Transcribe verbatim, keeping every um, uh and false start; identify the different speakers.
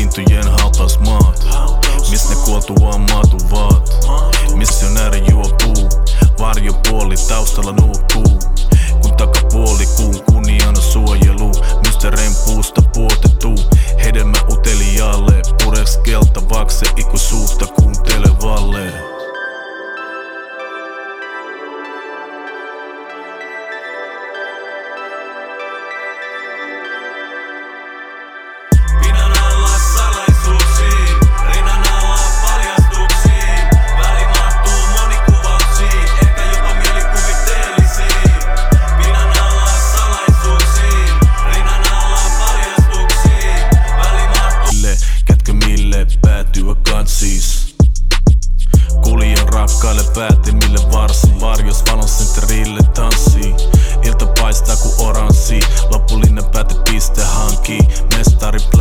Speaker 1: lintujen hautausmaat, miss ne kuoltuaan maatuvat. Missionääri juo puu, varjopuoli taustalla nuukkuu. Kun takapuoli kuun kunniana suojelu, mysterein puusta puotettu. Hedelmä uteliaalle, pureskeltavaksi ikuisuutta kuuntelevalle. Kuljen rakkaille päätimille varsin, varjos valon sentterille tanssii. Ilta paistaa ku oranssi, lopullinen päätepiste hankii. Mestari